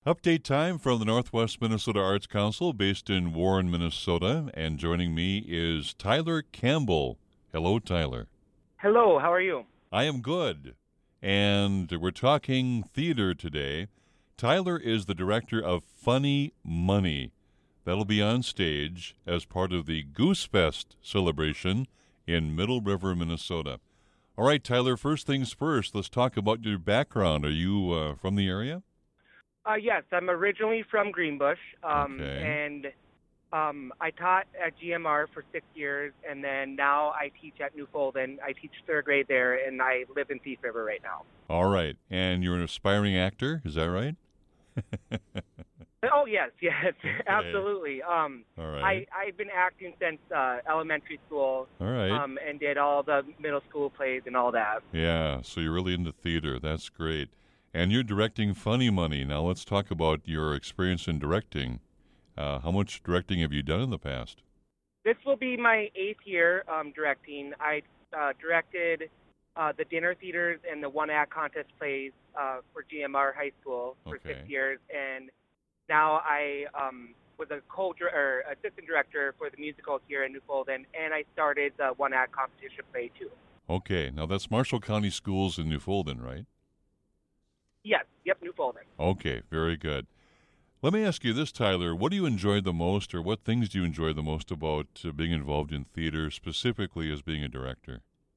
Update time from the Northwest Minnesota Arts Council based in Warren, Minnesota. And joining me is Tyler Campbell. Hello, Tyler. Hello, how are you? I am good. And we're talking theater today. Tyler is the director of Funny Money. That'll be on stage as part of the Goosefest celebration in Middle River, Minnesota. All right, Tyler, first things first, let's talk about your background. Are you from the area? Yes, I'm originally from Greenbush, Okay. and I taught at GMR for 6 years, and then now I teach at New Fulton. I teach third grade there, and I live in Thief River right now. All right. And you're an aspiring actor, is that right? Oh yes, yes, Okay. absolutely. All right. I've been acting since elementary school, All right. and did all the middle school plays and all that. Yeah, so you're really into theater. That's great. And you're directing Funny Money. Now let's talk about your experience in directing. How much directing have you done in the past? This will be my 8th year directing. I directed the dinner theaters and the one-act contest plays for GMR High School for six Okay. years, and now I was a or assistant director for the musical here in New Fulton, and I started the one-act competition play too. Okay. Now that's Marshall County Schools in New Fulton, right? Yes, yep, New Fulton. Okay. Very good. Let me ask you this, Tyler. What do you enjoy the most, or what things do you enjoy the most about being involved in theater, specifically as being a director?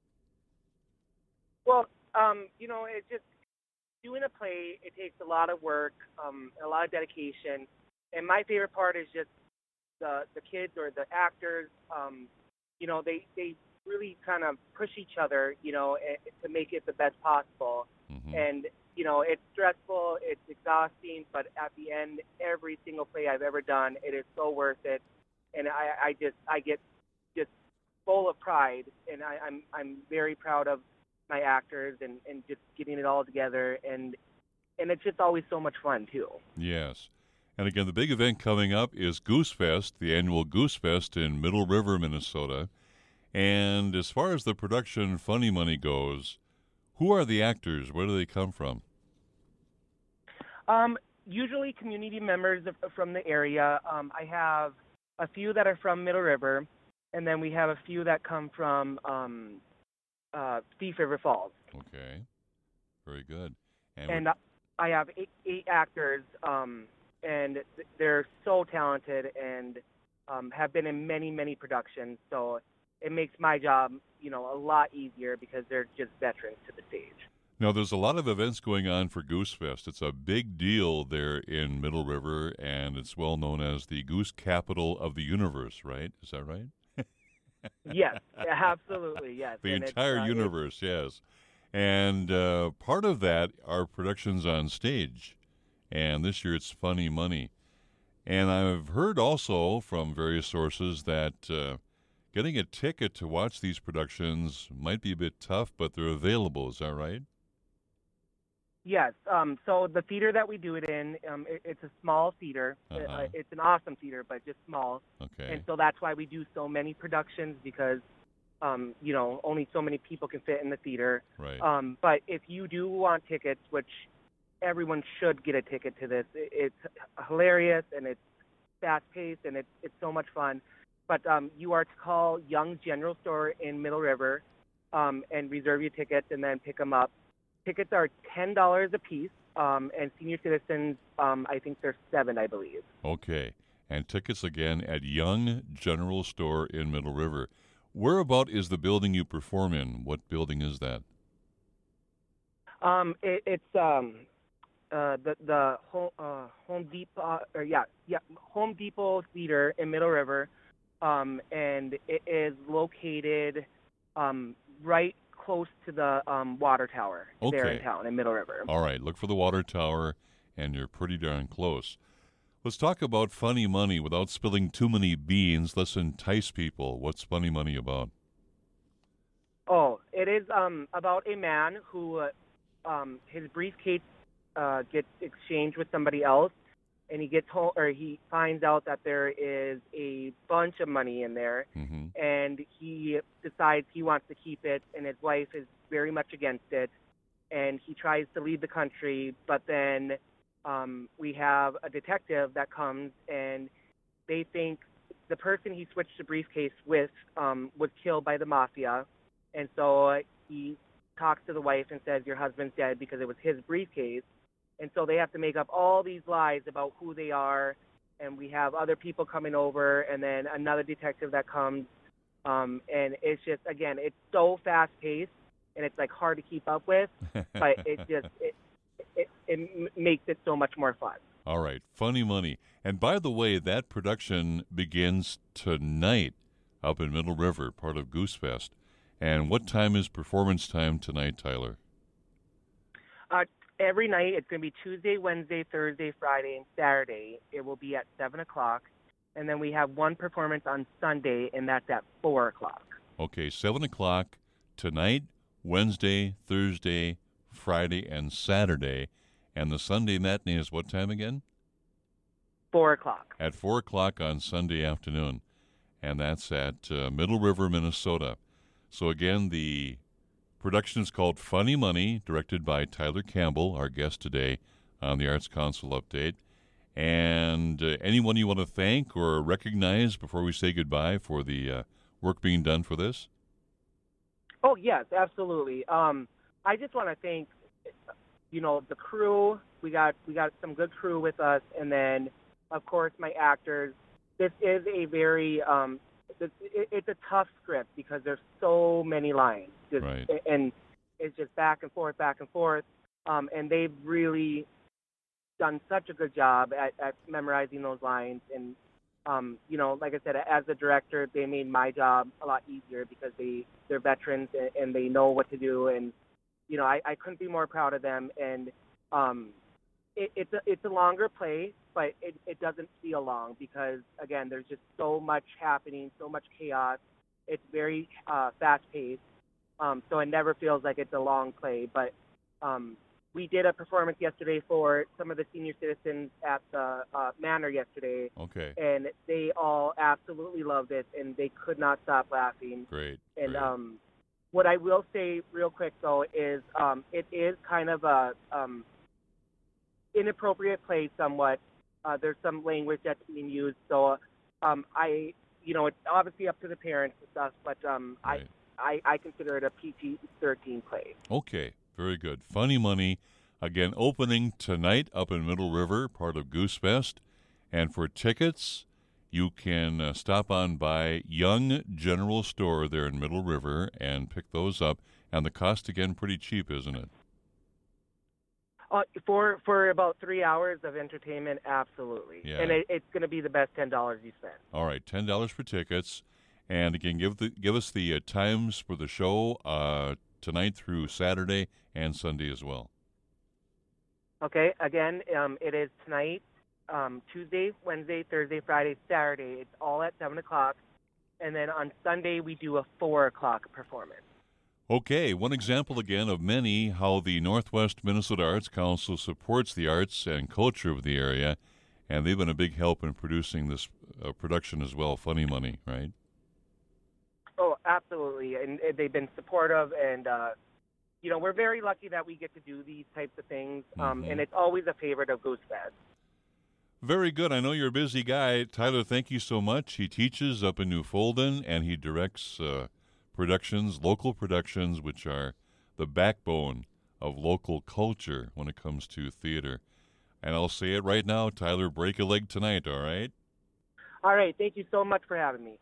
Well, it's just doing a play. It takes a lot of work, a lot of dedication, and my favorite part is just the kids or the actors. They really kind of push each other, to make it the best possible. Mm-hmm. And it's stressful, it's exhausting, but at the end, every single play I've ever done, it is so worth it. And I get just full of pride, and I'm very proud of my actors and just getting it all together, and it's just always so much fun too. Yes. And again, the big event coming up is Goosefest, the annual Goosefest in Middle River, Minnesota. And as far as the production Funny Money goes, who are the actors? Where do they come from? Usually community members from the area. I have a few that are from Middle River, and then we have a few that come from Thief River Falls. Okay, very good. And And I have eight actors, and they're so talented and have been in many, many productions. So it makes my job, a lot easier because they're just veterans to the stage. now there's a lot of events going on for Goosefest. It's a big deal there in Middle River, and it's well known as the Goose Capital of the Universe, right? Is that right? Yes, absolutely, yes. The And entire it's universe, yes. And part of that are productions on stage. And this year it's Funny Money. And I've heard also from various sources that getting a ticket to watch these productions might be a bit tough, but they're available. Is that right? Yes. So the theater that we do it in, it's a small theater. Uh huh. It's an awesome theater, but just small. And Okay. so that's why we do so many productions because, only so many people can fit in the theater. Right. But if you do want tickets, which everyone should get a ticket to this, it's hilarious and it's fast paced and it's so much fun. But you are to call Young's General Store in Middle River and reserve your tickets and then pick them up. Tickets are $10 a piece, and senior citizens, I think they're 7, I believe. Okay. And tickets again at Young General Store in Middle River. Whereabout is the building you perform in? What building is that? It's Home Depot, Home Depot Theater in Middle River, and it is located right close to the water tower there in Okay. town in Middle River. All right. Look for the water tower, and you're pretty darn close. Let's talk about Funny Money without spilling too many beans. Let's entice people. What's Funny Money about? Oh, it is about a man who his briefcase gets exchanged with somebody else, and he gets home or he finds out that there is a bunch of money in there, Mm-hmm. and he decides he wants to keep it, and his wife is very much against it, and he tries to leave the country, but then we have a detective that comes, and they think the person he switched the briefcase with was killed by the mafia, and so he talks to the wife and says, "Your husband's dead," because it was his briefcase. And so they have to make up all these lies about who they are, and we have other people coming over, and then another detective that comes, and it's just, again, it's so fast paced, and it's like hard to keep up with, but it makes it so much more fun. All right, Funny Money. And by the way, that production begins tonight up in Middle River, part of Goosefest. And what time is performance time tonight, Tyler? Every night, it's going to be Tuesday, Wednesday, Thursday, Friday, and Saturday. It will be at 7 o'clock. And then we have one performance on Sunday, and that's at 4 o'clock. Okay, 7 o'clock tonight, Wednesday, Thursday, Friday, and Saturday. And the Sunday matinee is what time again? 4 o'clock. At 4 o'clock on Sunday afternoon. And that's at Middle River, Minnesota. So again, the production is called Funny Money, directed by Tyler Campbell, our guest today on the Arts Council Update. And anyone you want to thank or recognize before we say goodbye for the work being done for this? Oh, yes, absolutely. I just want to thank, the crew. We got some good crew with us, and then, of course, my actors. This is a very it's a tough script because there's so many lines, Right. and it's just back and forth, and they've really done such a good job at memorizing those lines. And like I said, as a director, they made my job a lot easier because they're veterans and they know what to do. And I couldn't be more proud of them. And it's a longer play, but it doesn't feel long because, again, there's just so much happening, so much chaos. It's very fast-paced, so it never feels like it's a long play. But we did a performance yesterday for some of the senior citizens at the Manor yesterday, Okay. and they all absolutely loved it, and they could not stop laughing. Great. And Great. what I will say real quick, though, is it is kind of a inappropriate play somewhat. There's some language that's being used, so it's obviously up to the parents and stuff, but Right. I consider it a PG-13 play. Okay, very good. Funny Money, again, opening tonight up in Middle River, part of Goosefest. And for tickets, you can stop on by Young General Store there in Middle River and pick those up. And the cost, again, pretty cheap, isn't it? For about 3 hours of entertainment, absolutely. Yeah. And it's going to be the best $10 you spend. All right, $10 for tickets. And again, give us the times for the show tonight through Saturday and Sunday as well. Okay, again, it is tonight, Tuesday, Wednesday, Thursday, Friday, Saturday. It's all at 7 o'clock. And then on Sunday, we do a 4 o'clock performance. Okay, one example again of many how the Northwest Minnesota Arts Council supports the arts and culture of the area, and they've been a big help in producing this production as well, Funny Money, right? Oh, absolutely, and they've been supportive, and we're very lucky that we get to do these types of things, and it's always a favorite of Goosefest. Very good. I know you're a busy guy. Tyler, thank you so much. He teaches up in New Folden, and he directs productions, local productions, which are the backbone of local culture when it comes to theater. And I'll say it right now, Tyler, break a leg tonight, all right? All right, thank you so much for having me.